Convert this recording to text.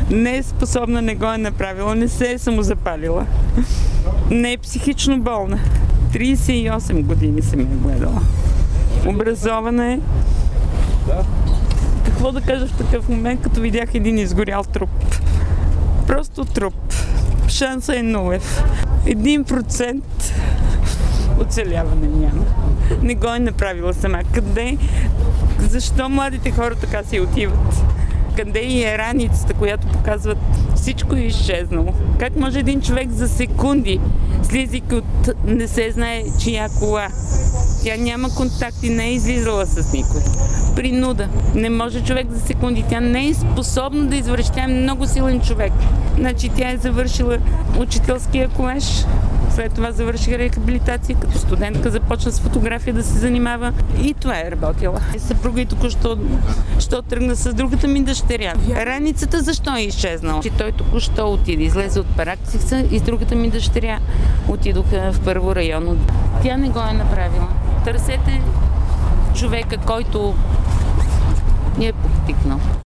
Не е способна, не го е направила, не се е самозапалила. Не е психично болна. 38 години съм я гледала. Образована е. Какво да кажа в такъв момент, като видях един изгорял труп? Просто труп. Шанса е нулев. 1% оцеляване няма. Не го е направила сама. Къде? Защо младите хора така си отиват? Къде е раницата, която показват всичко е изчезнало? Как може един човек за секунди, слизайки от не се знае чия кола? Тя няма контакти, не е излизала с никой. Принуда. Не може човек за секунди. Тя не е способна да извърши. Тя е много силен човек. Значи тя е завършила учителския колеж. След това завърши рехабилитация. Като студентка започна с фотография да се занимава. И това е работила. Съпруга и току-що тръгна с другата ми дъщеря. Раницата защо е изчезнала? Той току-що отиде. Излезе от Параксиса и с другата ми дъщеря отидоха в първо районно. Тя не го е направила. Търсете човека, който ни е подтикнал.